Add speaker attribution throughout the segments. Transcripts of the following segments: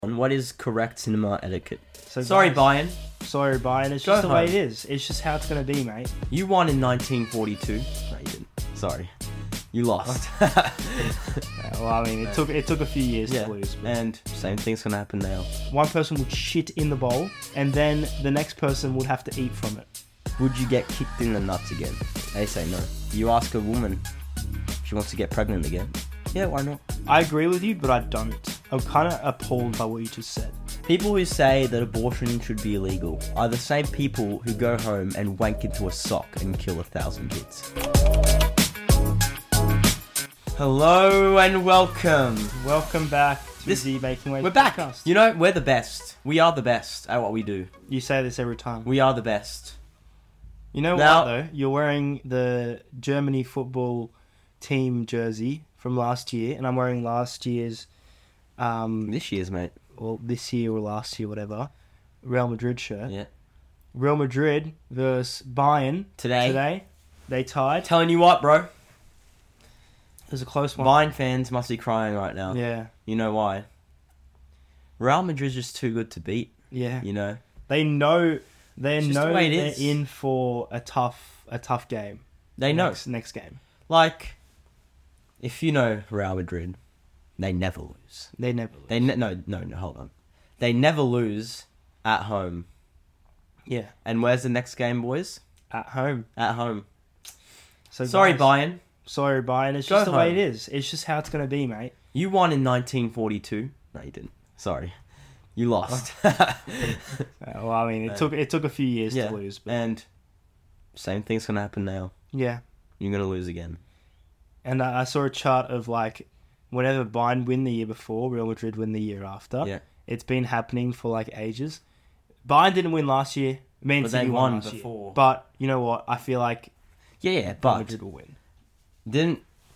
Speaker 1: What is correct cinema etiquette?
Speaker 2: So
Speaker 1: Sorry,
Speaker 2: guys,
Speaker 1: Bayern.
Speaker 2: Sorry, Brian. It's
Speaker 1: Go
Speaker 2: just the way
Speaker 1: home.
Speaker 2: it is. It's just how it's going to be, mate.
Speaker 1: You won in 1942. No, you didn't. Sorry. You lost.
Speaker 2: Well, I mean, it took a few years
Speaker 1: Yeah.
Speaker 2: to lose. But
Speaker 1: And same thing's gonna happen now.
Speaker 2: one person would shit in the bowl, and then the next person would have to eat from it.
Speaker 1: Would you get kicked in the nuts again? They say no. You ask a woman if she wants to get pregnant again. Yeah, why not?
Speaker 2: I agree with you, but I don't. I'm kind of appalled by what you just said.
Speaker 1: People who say that abortion should be illegal are the same people who go home and wank into a sock and kill 1,000 kids. Hello and welcome.
Speaker 2: Welcome back to
Speaker 1: This-
Speaker 2: the Making Waves
Speaker 1: We're back.
Speaker 2: podcast.
Speaker 1: You know, we're the best. We are the best at what we do.
Speaker 2: You say this every time.
Speaker 1: We are the best.
Speaker 2: You know
Speaker 1: Now-
Speaker 2: what, though? You're wearing the Germany football team jersey from last year, and I'm wearing last year's,
Speaker 1: This year's, mate.
Speaker 2: this year or last year, whatever, Real Madrid shirt.
Speaker 1: Yeah.
Speaker 2: Real Madrid versus Bayern
Speaker 1: Today.
Speaker 2: They tied.
Speaker 1: Telling you what, bro.
Speaker 2: It was a close one.
Speaker 1: Bayern fans must be crying right now.
Speaker 2: Yeah,
Speaker 1: You know why? Real Madrid's just too good to beat.
Speaker 2: yeah.
Speaker 1: You know.
Speaker 2: They know
Speaker 1: It's just the way it
Speaker 2: they're
Speaker 1: is.
Speaker 2: in for a tough game.
Speaker 1: They know.
Speaker 2: Next game.
Speaker 1: Like, if you know Real Madrid, they never lose.
Speaker 2: They never lose.
Speaker 1: No, hold on. They never lose at home.
Speaker 2: Yeah,
Speaker 1: And where's the next game, boys?
Speaker 2: at home.
Speaker 1: At home.
Speaker 2: So
Speaker 1: Sorry,
Speaker 2: guys,
Speaker 1: Bayern.
Speaker 2: Sorry, Bayern. It's
Speaker 1: Go
Speaker 2: just the way
Speaker 1: home.
Speaker 2: it is. It's just how it's going to be, mate.
Speaker 1: You won in 1942. No, you didn't. Sorry. You lost.
Speaker 2: Well, I mean, it took a few years
Speaker 1: Yeah.
Speaker 2: to lose, but
Speaker 1: And same thing's going to happen now.
Speaker 2: yeah.
Speaker 1: You're going to lose again.
Speaker 2: And I saw a chart of like whenever Bayern win the year before, Real Madrid win the year after.
Speaker 1: Yeah.
Speaker 2: It's been happening for like ages. Bayern didn't win last year. Man
Speaker 1: But
Speaker 2: City
Speaker 1: they
Speaker 2: won
Speaker 1: won
Speaker 2: last
Speaker 1: before.
Speaker 2: year. But you know what? I feel like
Speaker 1: Yeah,
Speaker 2: Real
Speaker 1: but
Speaker 2: Madrid will win.
Speaker 1: didn't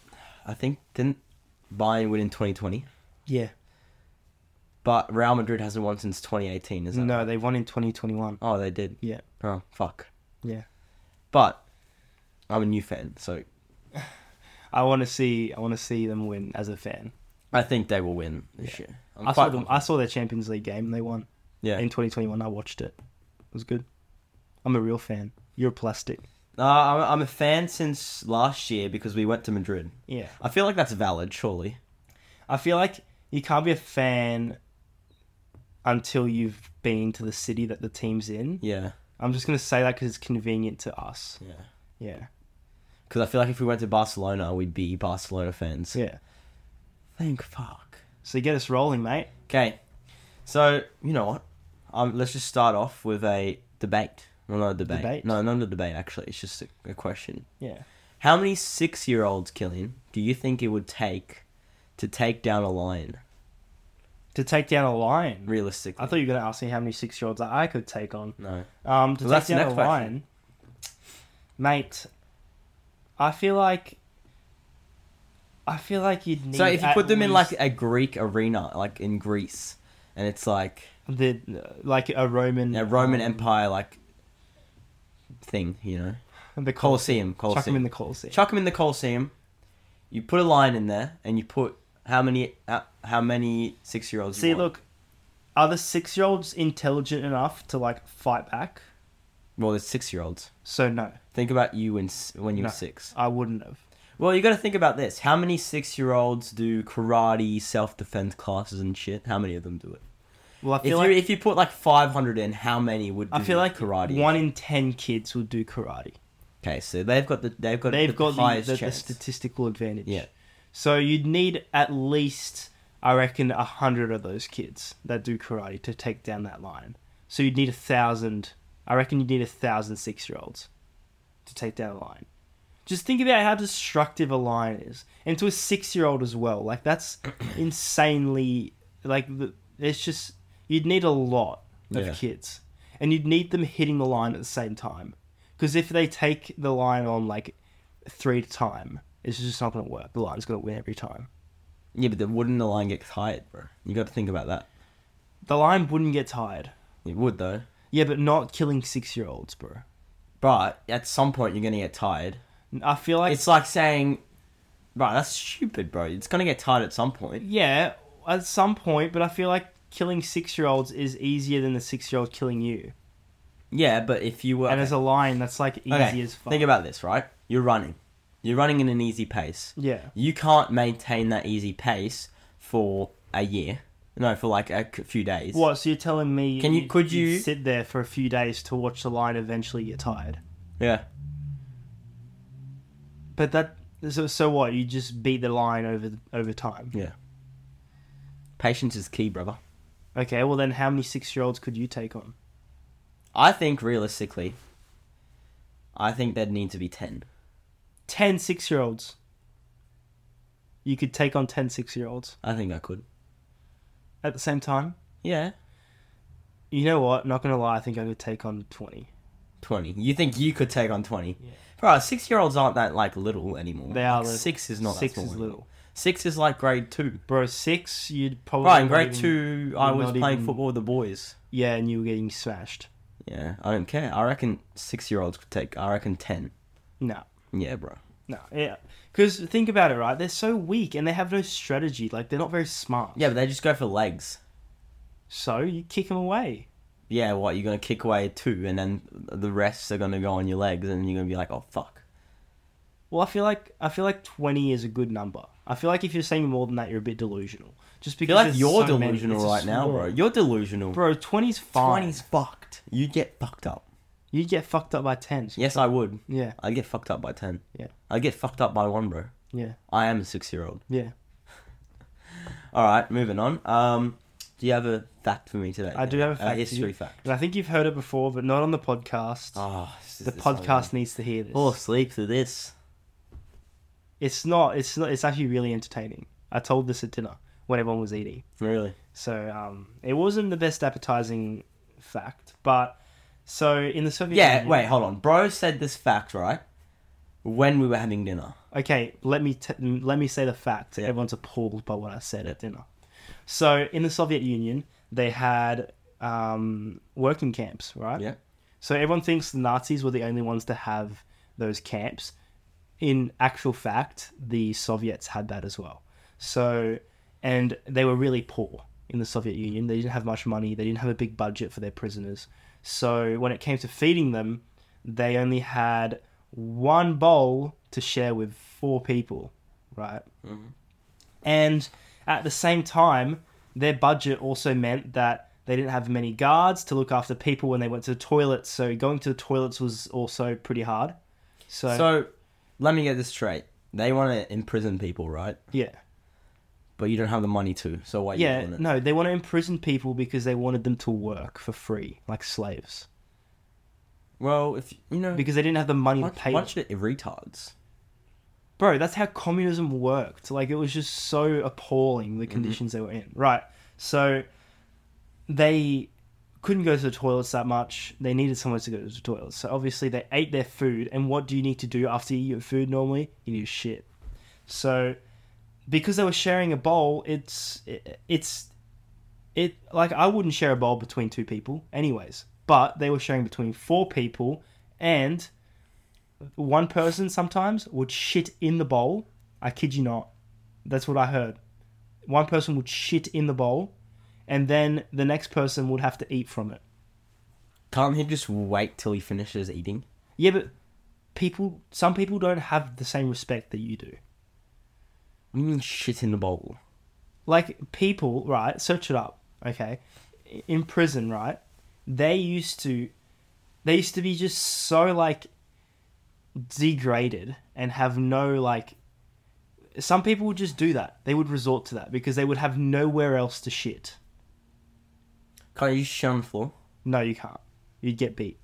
Speaker 1: Bayern win in 2020?
Speaker 2: Yeah.
Speaker 1: But Real Madrid hasn't won since 2018, is that
Speaker 2: No,
Speaker 1: right?
Speaker 2: they won in 2021.
Speaker 1: Oh, they did.
Speaker 2: Yeah.
Speaker 1: Oh, fuck.
Speaker 2: Yeah.
Speaker 1: But I'm a new fan, so
Speaker 2: I want to see them win as a fan.
Speaker 1: I think they will win this year. I'm
Speaker 2: I
Speaker 1: quite
Speaker 2: saw them.
Speaker 1: confident.
Speaker 2: I saw their Champions League game and they won
Speaker 1: Yeah.
Speaker 2: in 2021. I watched it. It was good. I'm a real fan. You're a plastic.
Speaker 1: I'm a fan since last year because we went to Madrid.
Speaker 2: Yeah.
Speaker 1: I feel like that's valid, surely.
Speaker 2: I feel like you can't be a fan until you've been to the city that the team's in.
Speaker 1: Yeah.
Speaker 2: I'm just going to say that because it's convenient to us.
Speaker 1: Yeah.
Speaker 2: Yeah.
Speaker 1: Because I feel like if we went to Barcelona, we'd be Barcelona fans.
Speaker 2: Yeah.
Speaker 1: Thank fuck.
Speaker 2: So get us rolling, mate.
Speaker 1: Okay. So, you know what? Let's just start off with a debate. No, not a debate.
Speaker 2: Debate?
Speaker 1: No, not a debate, actually. It's just a question.
Speaker 2: Yeah.
Speaker 1: How many 6-year-olds, Killian, do you think it would take to take down a lion,
Speaker 2: To take down a lion.
Speaker 1: realistically?
Speaker 2: I thought you were going to ask me how many 6-year-olds I could take on.
Speaker 1: No.
Speaker 2: To
Speaker 1: Well,
Speaker 2: take
Speaker 1: that's the
Speaker 2: down a
Speaker 1: next question.
Speaker 2: lion, mate, I feel like you'd need.
Speaker 1: So if you
Speaker 2: at
Speaker 1: put them in
Speaker 2: least
Speaker 1: like a Greek arena, like in Greece, and it's like
Speaker 2: like a Roman,
Speaker 1: a Roman Empire like thing, you know,
Speaker 2: the
Speaker 1: Colosseum.
Speaker 2: Chuck them in the Colosseum.
Speaker 1: Chuck them in the Colosseum. You put a lion in there, and you put how many 6-year-olds?
Speaker 2: See,
Speaker 1: you want?
Speaker 2: look, are the 6-year-olds intelligent enough to like fight back?
Speaker 1: Well, there's 6-year-olds.
Speaker 2: So no,
Speaker 1: Think about you when you were
Speaker 2: No.
Speaker 1: 6.
Speaker 2: I wouldn't have.
Speaker 1: Well, you got to think about this. How many 6-year-olds do karate, self-defense classes and shit? How many of them do it?
Speaker 2: Well, I feel like
Speaker 1: If you put like 500 in, how many would do
Speaker 2: I feel like
Speaker 1: karate?
Speaker 2: 1 in 10 kids would do karate.
Speaker 1: Okay, so they've got the highest
Speaker 2: the
Speaker 1: chance.
Speaker 2: statistical advantage.
Speaker 1: Yeah.
Speaker 2: So you'd need at least, I reckon, 100 of those kids that do karate to take down that lion. So you'd need 1,000. I reckon you'd need 1,000 6-year-olds to take down a lion. Just think about how destructive a lion is, and to a 6-year-old as well. Like that's insanely it's just you'd need a lot of
Speaker 1: Yeah.
Speaker 2: kids, and you'd need them hitting the lion at the same time. Because if they take the lion on like 3 at a time, it's just not going to work. The lion's going to win every time.
Speaker 1: Yeah, but then wouldn't the lion get tired, bro? You got to think about that.
Speaker 2: The lion wouldn't get tired.
Speaker 1: It would, though.
Speaker 2: Yeah, but not killing 6-year-olds, bro.
Speaker 1: But at some point, you're going to get tired.
Speaker 2: I feel like
Speaker 1: It's like saying, bro, that's stupid, bro. It's going to get tired at some point.
Speaker 2: yeah, at some point, but I feel like killing 6-year-olds is easier than the 6-year-old killing you.
Speaker 1: Yeah, but if you were...
Speaker 2: And as a lion, that's like easy as fuck.
Speaker 1: Think about this, right? You're running. You're running in an easy pace.
Speaker 2: Yeah.
Speaker 1: You can't maintain that easy pace for a year. No, for like a few days.
Speaker 2: What? So you're telling me
Speaker 1: Could you
Speaker 2: you'd sit there for a few days to watch the lion eventually get tired?
Speaker 1: Yeah.
Speaker 2: But that... So what? You just beat the lion over time?
Speaker 1: Yeah. Patience is key, brother.
Speaker 2: Okay, well then how many 6-year-olds could you take on?
Speaker 1: I think, realistically, there'd need to be 10.
Speaker 2: 10 6-year-olds. You could take on 10 6-year-olds.
Speaker 1: I think I could.
Speaker 2: At the same time?
Speaker 1: Yeah.
Speaker 2: You know what? Not gonna lie, I think I could take on 20.
Speaker 1: 20. You think you could take on 20?
Speaker 2: Yeah.
Speaker 1: Bro, 6-year-olds aren't that, like, little anymore.
Speaker 2: They are
Speaker 1: like,
Speaker 2: little.
Speaker 1: 6 is not that
Speaker 2: 6
Speaker 1: small
Speaker 2: is
Speaker 1: anymore.
Speaker 2: little.
Speaker 1: 6 is like grade 2.
Speaker 2: Bro, 6, you'd probably...
Speaker 1: Right, in
Speaker 2: not
Speaker 1: grade
Speaker 2: even-
Speaker 1: 2, I
Speaker 2: you're
Speaker 1: was
Speaker 2: not
Speaker 1: playing
Speaker 2: even-
Speaker 1: football with the boys.
Speaker 2: Yeah, and you were getting smashed.
Speaker 1: Yeah, I don't care. I reckon 6-year-olds could take, 10.
Speaker 2: No.
Speaker 1: Yeah, bro.
Speaker 2: No, yeah. Because think about it, right? They're so weak and they have no strategy. Like, they're not very smart.
Speaker 1: Yeah, but they just go for legs.
Speaker 2: So, you kick them away.
Speaker 1: Yeah, what, you're going to kick away 2, and then the rest are going to go on your legs, and you're going to be like, oh, fuck.
Speaker 2: Well, I feel like 20 is a good number. I feel like if you're saying more than that, you're a bit delusional. Just
Speaker 1: I
Speaker 2: because
Speaker 1: feel like
Speaker 2: there's
Speaker 1: you're
Speaker 2: so many,
Speaker 1: delusional
Speaker 2: it's
Speaker 1: right now,
Speaker 2: small.
Speaker 1: bro. You're delusional.
Speaker 2: Bro, 20's fine.
Speaker 1: 20's fucked. You'd get fucked up.
Speaker 2: You'd get fucked up by 10.
Speaker 1: Yes, I would.
Speaker 2: Yeah,
Speaker 1: I'd get fucked up by 10.
Speaker 2: Yeah.
Speaker 1: I'd get fucked up by 1, bro.
Speaker 2: yeah,
Speaker 1: I am a 6-year-old.
Speaker 2: yeah.
Speaker 1: Alright, moving on. Do you have a fact for me today?
Speaker 2: I do have a fact
Speaker 1: A
Speaker 2: for
Speaker 1: history
Speaker 2: you.
Speaker 1: fact.
Speaker 2: And I think you've heard it before, but not on the podcast.
Speaker 1: Oh,
Speaker 2: The podcast needs to hear this.
Speaker 1: Fall asleep to this.
Speaker 2: It's actually really entertaining. I told this at dinner when everyone was eating.
Speaker 1: Really?
Speaker 2: So, it wasn't the best appetizing fact, but so in the Soviet
Speaker 1: Yeah,
Speaker 2: Union...
Speaker 1: wait, hold on. Bro said this fact, right? When we were having dinner.
Speaker 2: Okay, let me say the fact.
Speaker 1: Yeah.
Speaker 2: Everyone's appalled by what I said at dinner. So, in the Soviet Union, they had working camps, right?
Speaker 1: Yeah.
Speaker 2: So everyone thinks the Nazis were the only ones to have those camps. In actual fact, the Soviets had that as well. So, and they were really poor in the Soviet Union. They didn't have much money. They didn't have a big budget for their prisoners. So when it came to feeding them, they only had one bowl to share with 4 people, right?
Speaker 1: Mhm.
Speaker 2: And at the same time, their budget also meant that they didn't have many guards to look after people when they went to the toilets. So going to the toilets was also pretty hard. So
Speaker 1: let me get this straight. They want to imprison people, right?
Speaker 2: yeah.
Speaker 1: But you don't have the money to, so why are you
Speaker 2: Yeah,
Speaker 1: doing it?
Speaker 2: no, they want to imprison people because they wanted them to work for free, like slaves.
Speaker 1: Well, if you know,
Speaker 2: Because they didn't have the money to pay them.
Speaker 1: bunch of retards.
Speaker 2: Bro, that's how communism worked. Like, it was just so appalling, the conditions they were in. Right, so they couldn't go to the toilets that much. They needed somewhere to go to the toilets. So obviously they ate their food. And what do you need to do after you eat your food normally? You need to shit. So because they were sharing a bowl, it's like, I wouldn't share a bowl between 2 people anyways. But they were sharing between 4 people, and one person sometimes would shit in the bowl. I kid you not. That's what I heard. One person would shit in the bowl, and then the next person would have to eat from it.
Speaker 1: Can't he just wait till he finishes eating?
Speaker 2: Yeah, but some people don't have the same respect that you do.
Speaker 1: What do you mean shit in the bowl?
Speaker 2: Like, people, right, search it up, okay? In prison, right, they used to be just so, like, degraded and have no, like... Some people would just do that. They would resort to that because they would have nowhere else to shit.
Speaker 1: Can't you just shit on the floor?
Speaker 2: No, you can't. You'd get beat.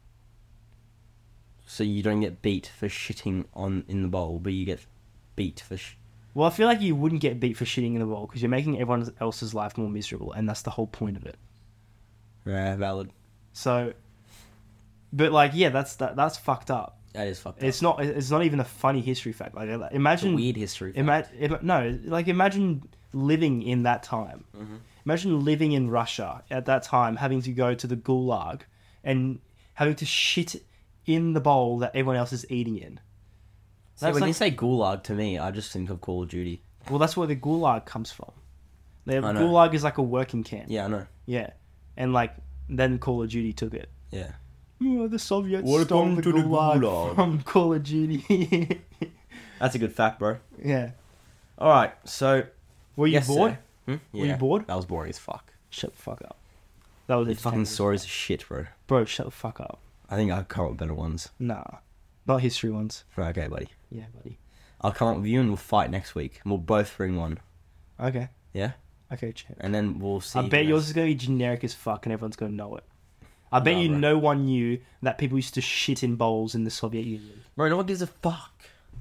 Speaker 1: So you don't get beat for shitting in the bowl, but you get beat for
Speaker 2: Well, I feel like you wouldn't get beat for shitting in the bowl because you're making everyone else's life more miserable, and that's the whole point of it.
Speaker 1: Yeah, valid.
Speaker 2: So, but like, yeah, that's fucked up.
Speaker 1: That is fucked up.
Speaker 2: It's not even a funny history fact. Like,
Speaker 1: It's
Speaker 2: imagine
Speaker 1: a weird history fact.
Speaker 2: Imagine living in that time.
Speaker 1: Mm-hmm.
Speaker 2: Imagine living in Russia at that time, having to go to the gulag and having to shit in the bowl that everyone else is eating in.
Speaker 1: So when you say gulag to me, I just think of Call of Duty.
Speaker 2: Well, that's where the gulag comes from. The
Speaker 1: I know.
Speaker 2: Gulag is like a working camp.
Speaker 1: Yeah, I know.
Speaker 2: Yeah. And like then Call of Duty took it.
Speaker 1: Yeah.
Speaker 2: Oh, the Soviets
Speaker 1: Welcome
Speaker 2: stole the
Speaker 1: to the
Speaker 2: Gulag
Speaker 1: Gulag.
Speaker 2: from Call of Duty.
Speaker 1: That's a good fact, bro.
Speaker 2: Yeah.
Speaker 1: All right, so
Speaker 2: Were you bored?
Speaker 1: Yeah.
Speaker 2: Were you bored?
Speaker 1: That was boring as fuck.
Speaker 2: Shut the fuck up. That was
Speaker 1: These fucking
Speaker 2: entertaining.
Speaker 1: stories are shit, bro.
Speaker 2: Bro, shut the fuck up.
Speaker 1: I think I'll come up with better ones.
Speaker 2: Nah. Not history ones.
Speaker 1: Right, okay, buddy.
Speaker 2: Yeah, buddy.
Speaker 1: I'll come up with you and we'll fight next week. And we'll both bring one.
Speaker 2: Okay.
Speaker 1: Yeah?
Speaker 2: Okay, champ.
Speaker 1: And then we'll see.
Speaker 2: I bet yours is going to be generic as fuck and everyone's going to know it. I bet
Speaker 1: Nah,
Speaker 2: you
Speaker 1: bro.
Speaker 2: no one knew that people used to shit in bowls in the Soviet Union.
Speaker 1: Bro, no one gives a fuck.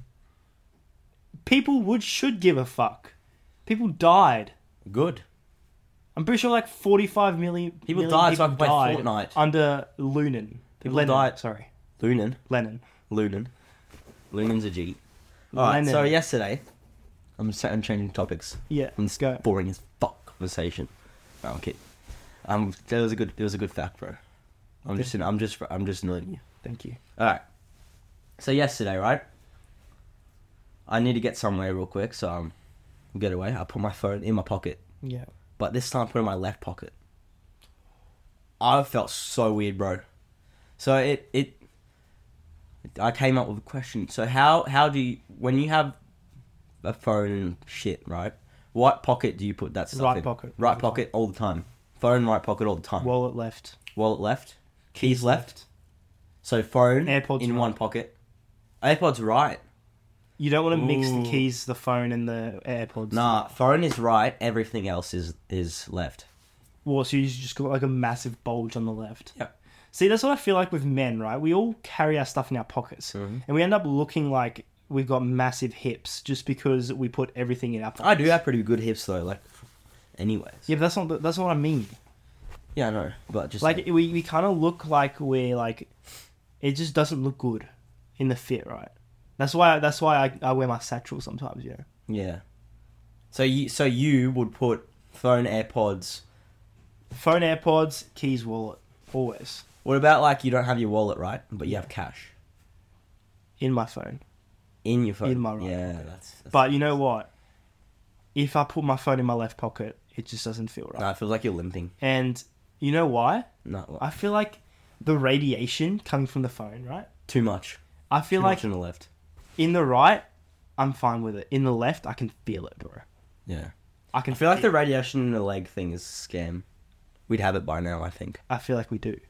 Speaker 2: People should give a fuck. People died.
Speaker 1: Good.
Speaker 2: I'm pretty sure like 45 million
Speaker 1: People
Speaker 2: million
Speaker 1: died so I
Speaker 2: people
Speaker 1: could play
Speaker 2: died
Speaker 1: Fortnite.
Speaker 2: under Lenin.
Speaker 1: People
Speaker 2: Lenin,
Speaker 1: died.
Speaker 2: Sorry.
Speaker 1: Lunan.
Speaker 2: Lenin.
Speaker 1: Lunan's a G. Alright,
Speaker 2: Lenin.
Speaker 1: so yesterday, I'm changing topics.
Speaker 2: Yeah,
Speaker 1: From this
Speaker 2: go.
Speaker 1: boring as fuck conversation. No, I'm kidding. There was a good fact, bro. I'm just annoying you.
Speaker 2: Thank you.
Speaker 1: Alright. So yesterday, right? I need to get somewhere real quick, so get away. I put my phone in my pocket.
Speaker 2: Yeah.
Speaker 1: But this time I put it in my left pocket. I felt so weird, bro. So I came up with a question. So how do you, when you have a phone and shit, right? What pocket do you put that stuff
Speaker 2: Right
Speaker 1: in?
Speaker 2: pocket.
Speaker 1: Right pocket all the time. Phone right pocket all the time.
Speaker 2: Wallet left.
Speaker 1: Wallet left. Keys left. So phone
Speaker 2: AirPods
Speaker 1: in
Speaker 2: right.
Speaker 1: one pocket. AirPods right.
Speaker 2: You don't want to mix the
Speaker 1: Ooh.
Speaker 2: keys, the phone, and the AirPods.
Speaker 1: Nah, phone is right. Everything else is left.
Speaker 2: Well, so you just got like a massive bulge on the left.
Speaker 1: Yep.
Speaker 2: See, that's what I feel like with men, right? We all carry our stuff in our pockets.
Speaker 1: Mhm.
Speaker 2: And we end up looking like we've got massive hips just because we put everything in our pockets.
Speaker 1: I do have pretty good hips though. Like, anyways.
Speaker 2: Yeah, but that's what I mean.
Speaker 1: Yeah, I know, but just
Speaker 2: Like, we kind of look like we're like... It just doesn't look good in the fit, right? That's why I wear my satchel sometimes, you know?
Speaker 1: yeah. So you would put phone, AirPods.
Speaker 2: Phone, AirPods, keys, wallet. Always.
Speaker 1: What about like you don't have your wallet, right? But you have cash
Speaker 2: In my phone.
Speaker 1: in your phone.
Speaker 2: In my right
Speaker 1: yeah,
Speaker 2: pocket.
Speaker 1: that's
Speaker 2: But you know what? If I put my phone in my left pocket, it just doesn't feel right.
Speaker 1: no, it feels like you're limping.
Speaker 2: And you know why?
Speaker 1: No,
Speaker 2: I feel like the radiation coming from the phone, right?
Speaker 1: too much.
Speaker 2: I feel
Speaker 1: Too
Speaker 2: like
Speaker 1: much on the left.
Speaker 2: in the right, I'm fine with it. In the left, I can feel it, bro.
Speaker 1: Yeah.
Speaker 2: I can
Speaker 1: I feel like the radiation in the leg thing is a scam. We'd have it by now, I think.
Speaker 2: I feel like we do.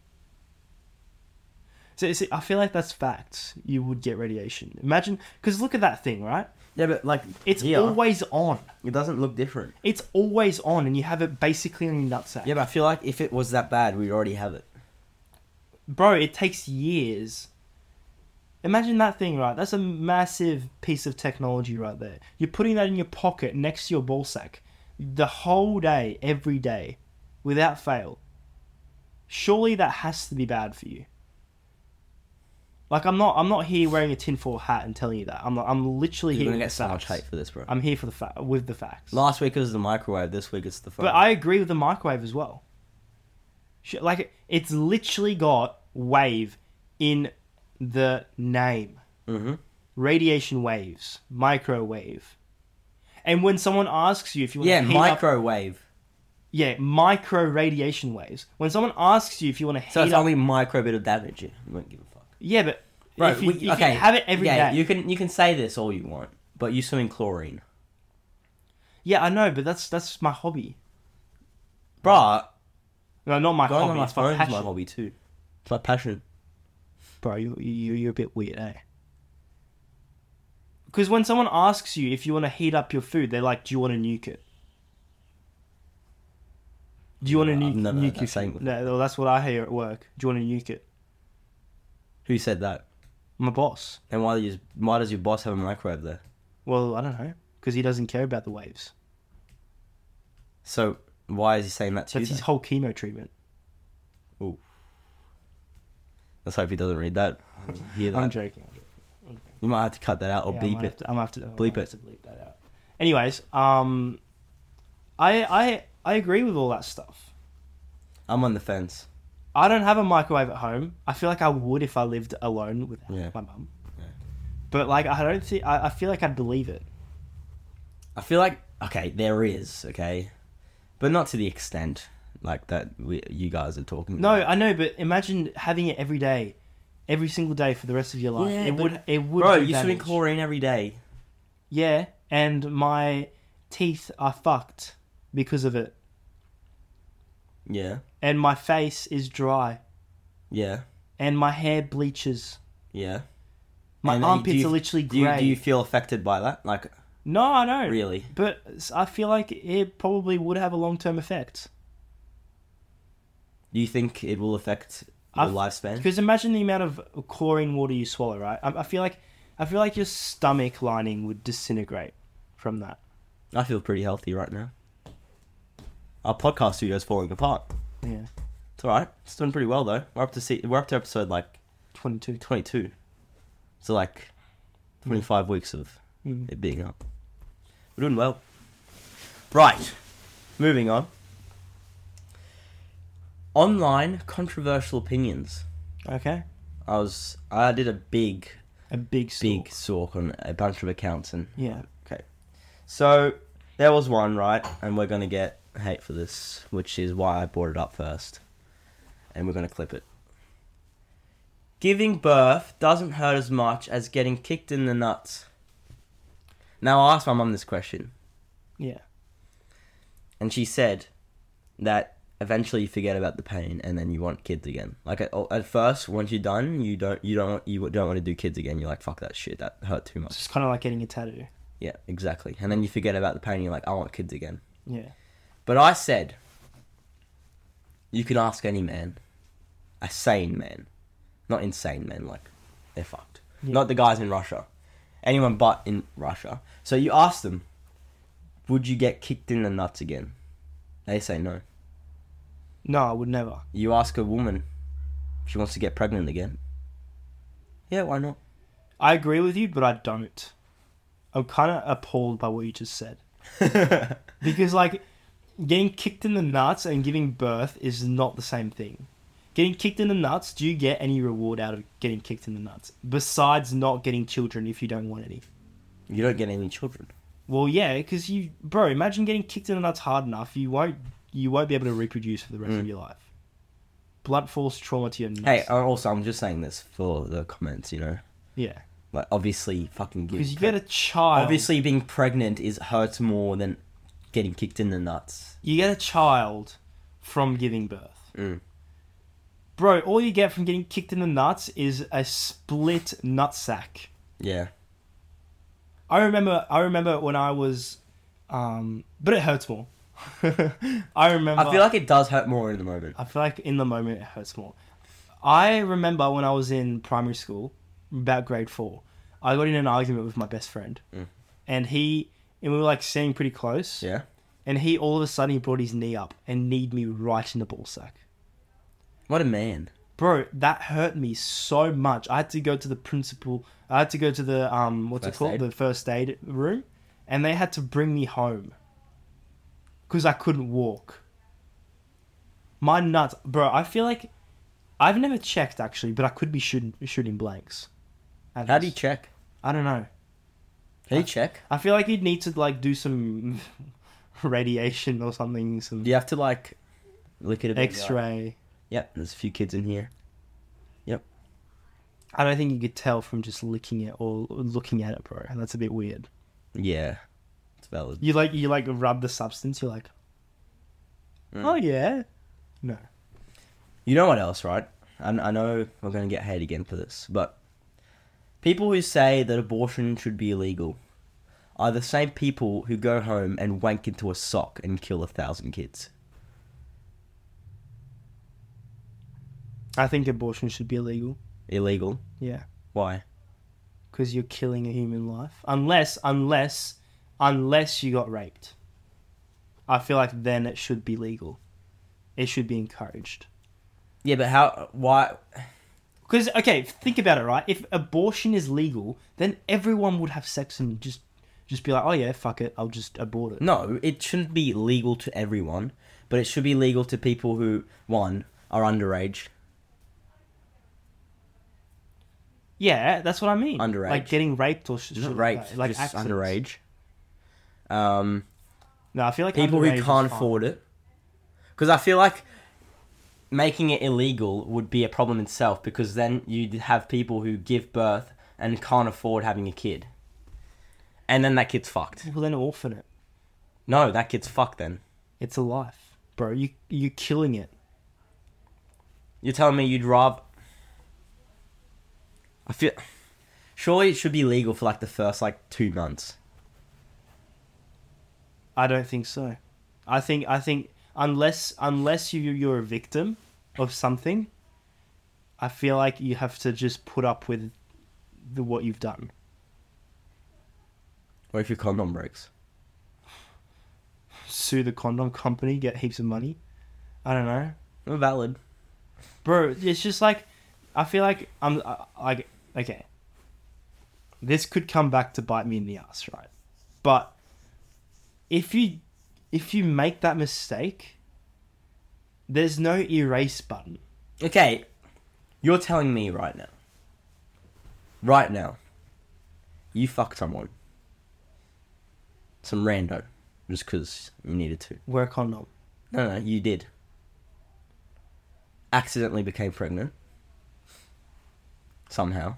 Speaker 2: So I feel like that's facts. You would get radiation. Imagine, because look at that thing, right?
Speaker 1: Yeah, but like
Speaker 2: It's
Speaker 1: here,
Speaker 2: always on.
Speaker 1: it doesn't look different.
Speaker 2: It's always on, and you have it basically on your nutsack.
Speaker 1: Yeah, but I feel like if it was that bad, we'd already have it.
Speaker 2: Bro, it takes years. Imagine that thing, right? That's a massive piece of technology right there. You're putting that in your pocket next to your ball sack the whole day, every day, without fail. Surely that has to be bad for you. Like, I'm not here wearing a tinfoil hat and telling you that. I'm literally
Speaker 1: You're
Speaker 2: here
Speaker 1: gonna
Speaker 2: with
Speaker 1: get
Speaker 2: the
Speaker 1: so much
Speaker 2: facts.
Speaker 1: hate for this, bro.
Speaker 2: I'm here for with the facts.
Speaker 1: Last week it was the microwave. This week it's the phone.
Speaker 2: But I agree with the microwave as well. Like, it's literally got wave in the name.
Speaker 1: Mm-hmm.
Speaker 2: Radiation waves. Microwave. And when someone asks you if you want to heat up...
Speaker 1: microwave.
Speaker 2: Yeah, micro radiation waves. When someone asks you if you want to heat
Speaker 1: So it's
Speaker 2: up...
Speaker 1: only micro bit of damage. You won't give a fuck.
Speaker 2: Yeah, but
Speaker 1: Bro,
Speaker 2: if you have it every day...
Speaker 1: You can say this all you want, but you swim in chlorine.
Speaker 2: Yeah, I know, but that's my hobby.
Speaker 1: Bruh,
Speaker 2: No, not my
Speaker 1: going
Speaker 2: hobby.
Speaker 1: on my
Speaker 2: It's my
Speaker 1: phone is
Speaker 2: passion.
Speaker 1: my hobby too. It's my passion.
Speaker 2: Bro, you're a bit weird, eh? Because when someone asks you if you want to heat up your food, they're like, do you want to nuke it? Do you want to nuke,
Speaker 1: No,
Speaker 2: nuke your
Speaker 1: that's saying-
Speaker 2: food? No, well, that's what I hear at work. Do you want to nuke it?
Speaker 1: Who said that?
Speaker 2: My boss.
Speaker 1: And why does your boss have a microwave there?
Speaker 2: Well, I don't know. Because he doesn't care about the waves.
Speaker 1: So why is he saying that to
Speaker 2: That's
Speaker 1: you?
Speaker 2: his
Speaker 1: then?
Speaker 2: whole chemo treatment.
Speaker 1: Let's hope he doesn't read that. Hear that.
Speaker 2: I'm joking.
Speaker 1: You might have to cut that out or
Speaker 2: Yeah,
Speaker 1: beep
Speaker 2: I
Speaker 1: it.
Speaker 2: might have to
Speaker 1: Bleep it.
Speaker 2: bleep that out. Anyways, I agree with all that stuff.
Speaker 1: I'm on the fence.
Speaker 2: I don't have a microwave at home. I feel like I would if I lived alone with
Speaker 1: Yeah.
Speaker 2: my mum.
Speaker 1: Yeah.
Speaker 2: But like, I don't think I feel like I'd believe it.
Speaker 1: I feel like okay, there is okay. But not to the extent like that you guys are talking
Speaker 2: No,
Speaker 1: about.
Speaker 2: I know, but imagine having it every day, every single day for the rest of your life.
Speaker 1: Yeah,
Speaker 2: it would
Speaker 1: Bro,
Speaker 2: do
Speaker 1: you swim in
Speaker 2: damage.
Speaker 1: chlorine every day.
Speaker 2: Yeah, and my teeth are fucked because of it.
Speaker 1: Yeah.
Speaker 2: And my face is dry.
Speaker 1: Yeah.
Speaker 2: And my hair bleaches.
Speaker 1: Yeah.
Speaker 2: My
Speaker 1: And,
Speaker 2: armpits are literally grey.
Speaker 1: Do you feel affected by that? Like,
Speaker 2: No, I don't.
Speaker 1: really?
Speaker 2: But I feel like it probably would have a long-term effect.
Speaker 1: Do you think it will affect your lifespan?
Speaker 2: Because imagine the amount of chlorine water you swallow, right? I feel like your stomach lining would disintegrate from that.
Speaker 1: I feel pretty healthy right now. Our podcast studio's falling apart.
Speaker 2: Yeah.
Speaker 1: It's alright. It's doing pretty well though. We're up to episode like
Speaker 2: 22.
Speaker 1: 22. So like 25 weeks of
Speaker 2: Mm.
Speaker 1: it being up. We're doing well. Right. Moving on. Online controversial opinions.
Speaker 2: Okay.
Speaker 1: I did a big
Speaker 2: Big
Speaker 1: stalk on a bunch of accounts and
Speaker 2: Yeah.
Speaker 1: okay. So there was one, right, and we're gonna get hate for this, which is why I brought it up first. And we're gonna clip it. Giving birth doesn't hurt as much as getting kicked in the nuts. Now I asked my mum this question,
Speaker 2: Yeah.
Speaker 1: and she said that eventually you forget about the pain and then you want kids again. Like at first, once you're done, you don't want to do kids again. You're like, fuck that shit, that hurt too much.
Speaker 2: It's just kind of like getting a tattoo.
Speaker 1: Yeah, exactly. And then you forget about the pain and you're like, I want kids again.
Speaker 2: Yeah.
Speaker 1: But I said, you can ask any man, a sane man, not insane men, like, they're fucked.
Speaker 2: Yeah.
Speaker 1: Not the guys in Russia. Anyone but in Russia. So you ask them, would you get kicked in the nuts again? They say no.
Speaker 2: No, I would never.
Speaker 1: You ask a woman if she wants to get pregnant again. Yeah, why not?
Speaker 2: I agree with you, but I don't. I'm kind of appalled by what you just said. Because, like, getting kicked in the nuts and giving birth is not the same thing. Getting kicked in the nuts, do you get any reward out of getting kicked in the nuts? Besides not getting children if you don't want any.
Speaker 1: You don't get any children.
Speaker 2: Well, yeah, because imagine getting kicked in the nuts hard enough, you won't be able to reproduce for the rest of your life. Blunt force trauma to your nuts.
Speaker 1: Hey, also, I'm just saying this for the comments, you know?
Speaker 2: Yeah.
Speaker 1: Like, obviously, fucking
Speaker 2: Because you get a child.
Speaker 1: Obviously, being pregnant hurts more than getting kicked in the nuts.
Speaker 2: You get a child from giving birth.
Speaker 1: Mm.
Speaker 2: Bro, all you get from getting kicked in the nuts is a split nutsack.
Speaker 1: Yeah.
Speaker 2: I remember when I was, but it hurts more. I remember.
Speaker 1: I feel like it does hurt more in the moment.
Speaker 2: I feel like in the moment it hurts more. I remember when I was in primary school, about grade 4, I got in an argument with my best friend, and we were like sitting pretty close.
Speaker 1: Yeah.
Speaker 2: And he all of a sudden he brought his knee up and kneed me right in the ballsack.
Speaker 1: What a man.
Speaker 2: Bro, that hurt me so much. I had to go to the principal. I had to go to the the first aid room, and they had to bring me home because I couldn't walk. My nuts, bro. I feel like I've never checked actually, but I could be shooting blanks.
Speaker 1: How do you check?
Speaker 2: I don't know.
Speaker 1: How do you check?
Speaker 2: I feel like you'd need to like do some radiation or something. Some
Speaker 1: Do you have to like lick it a bit?
Speaker 2: X-ray.
Speaker 1: Yep, there's a few kids in here. Yep.
Speaker 2: I don't think you could tell from just licking it or looking at it, bro. That's a bit weird.
Speaker 1: Yeah. It's valid.
Speaker 2: You like rub the substance. You're like, oh yeah, no.
Speaker 1: You know what else, right? I know we're going to get hate again for this, but people who say that abortion should be illegal are the same people who go home and wank into a sock and kill 1,000 kids.
Speaker 2: I think abortion should be illegal.
Speaker 1: Illegal?
Speaker 2: Yeah,
Speaker 1: Why?
Speaker 2: because you're killing a human life. Unless you got raped. I feel like then it should be legal. It should be encouraged.
Speaker 1: Yeah, but how? Why?
Speaker 2: Because, okay, think about it, right? If abortion is legal, then everyone would have sex and just be like, oh yeah, fuck it, I'll just abort it.
Speaker 1: No, it shouldn't be legal to everyone, but it should be legal to people who, one, are underage.
Speaker 2: Yeah, that's what I mean.
Speaker 1: Underage.
Speaker 2: Like getting raped or
Speaker 1: Not raped,
Speaker 2: like
Speaker 1: just
Speaker 2: accidents.
Speaker 1: underage.
Speaker 2: No, I feel like
Speaker 1: People
Speaker 2: underage
Speaker 1: who
Speaker 2: is
Speaker 1: can't
Speaker 2: fine.
Speaker 1: afford it. Because I feel like making it illegal would be a problem itself, because then you'd have people who give birth and can't afford having a kid. And then that kid's fucked.
Speaker 2: Well, then orphan it.
Speaker 1: No, that kid's fucked then.
Speaker 2: It's a life, bro. You're killing it.
Speaker 1: You're telling me you'd rather... I feel... Surely it should be legal for, like, the first, 2 months.
Speaker 2: I don't think so. I think unless you're a victim of something, I feel like you have to just put up with what you've done.
Speaker 1: Or if your condom breaks.
Speaker 2: Sue the condom company, get heaps of money. I don't know.
Speaker 1: Not valid.
Speaker 2: Bro, it's just like, I feel like okay. This could come back to bite me in the ass, right? But if you make that mistake, there's no erase button.
Speaker 1: Okay, you're telling me right now, you fucked someone. Some rando. Just because you needed to.
Speaker 2: Wear a condom.
Speaker 1: No, you did. Accidentally became pregnant. Somehow.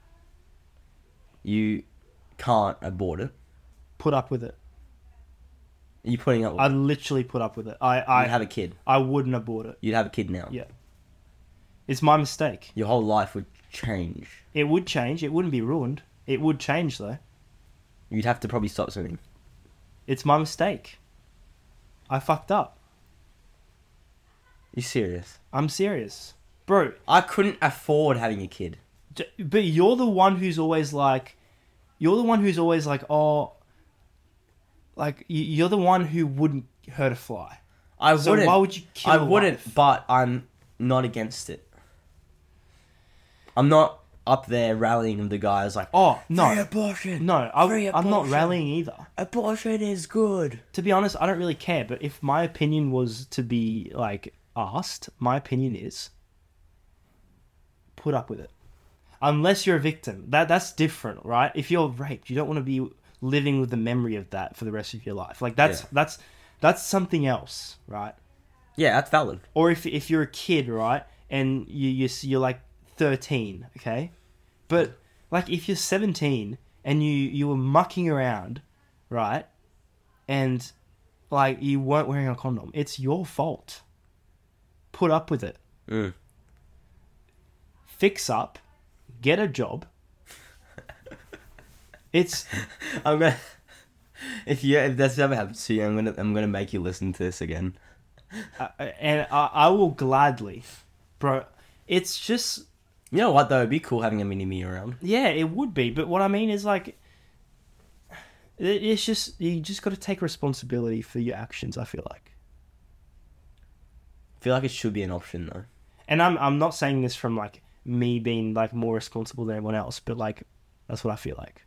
Speaker 1: You can't abort it.
Speaker 2: Put up with it.
Speaker 1: Are you putting up with
Speaker 2: I'd literally put up with it.
Speaker 1: You'd have a kid.
Speaker 2: I wouldn't abort it.
Speaker 1: You'd have a kid now.
Speaker 2: Yeah. It's my mistake.
Speaker 1: Your whole life would change.
Speaker 2: It would change. It wouldn't be ruined. It would change, though.
Speaker 1: You'd have to probably stop swimming.
Speaker 2: It's my mistake. I fucked up.
Speaker 1: You serious?
Speaker 2: I'm serious. Bro.
Speaker 1: I couldn't afford having a kid.
Speaker 2: But you're the one who's always like... You're the one who's always like, oh... Like, you're the one who wouldn't hurt a fly.
Speaker 1: I wouldn't.
Speaker 2: So why would you kill a
Speaker 1: wouldn't,
Speaker 2: life?
Speaker 1: but I'm not against it. I'm not up there rallying with the guys like,
Speaker 2: oh, no.
Speaker 1: free abortion.
Speaker 2: No, I'm not rallying either.
Speaker 1: Abortion is good.
Speaker 2: To be honest, I don't really care, but if my opinion was to be, like, asked, my opinion is put up with it. Unless you're a victim. That's different, right? If you're raped, you don't want to be living with the memory of that for the rest of your life. Like, that's something else, right?
Speaker 1: Yeah, that's valid.
Speaker 2: Or if you're a kid, right, and you're like 13, okay? But, like, if you're 17 and you were mucking around, right, and, like, you weren't wearing a condom, it's your fault. Put up with it.
Speaker 1: Mm.
Speaker 2: Fix up. Get a job. It's...
Speaker 1: I'm gonna... If that's ever happens to you, I'm gonna make you listen to this again.
Speaker 2: And I will gladly. Bro, it's just...
Speaker 1: You know what, though? It'd be cool having a mini-me around.
Speaker 2: Yeah, it would be. But what I mean is, like... It's just... You just got to take responsibility for your actions, I feel like.
Speaker 1: I feel like it should be an option, though.
Speaker 2: And I'm not saying this from, like, me being, like, more responsible than everyone else. But, like, that's what I feel like.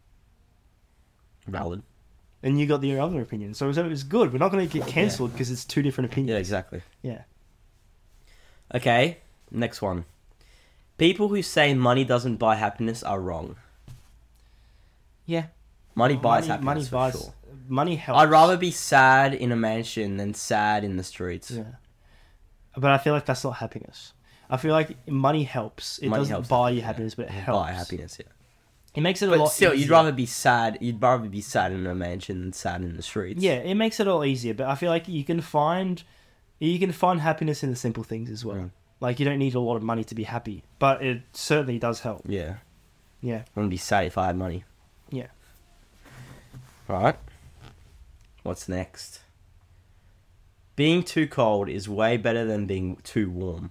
Speaker 1: Valid.
Speaker 2: And you got the other opinion. So it's good. We're not going to get cancelled because it's two different opinions.
Speaker 1: Yeah, exactly.
Speaker 2: Yeah.
Speaker 1: Okay, next one. People who say money doesn't buy happiness are wrong.
Speaker 2: Yeah.
Speaker 1: Money buys happiness, for sure.
Speaker 2: Money helps.
Speaker 1: I'd rather be sad in a mansion than sad in the streets.
Speaker 2: Yeah. But I feel like that's not happiness. I feel like money helps. It doesn't buy you happiness, but it helps.
Speaker 1: Buy happiness, yeah.
Speaker 2: It makes it a
Speaker 1: But
Speaker 2: lot
Speaker 1: still,
Speaker 2: easier.
Speaker 1: you'd rather be sad in a mansion than sad in the streets.
Speaker 2: Yeah, it makes it a lot easier, but I feel like you can find happiness in the simple things as well.
Speaker 1: Mm.
Speaker 2: Like, you don't need a lot of money to be happy, but it certainly does help.
Speaker 1: Yeah.
Speaker 2: Yeah.
Speaker 1: I wouldn't be sad if I had money.
Speaker 2: Yeah.
Speaker 1: Right. What's next? Being too cold is way better than being too warm.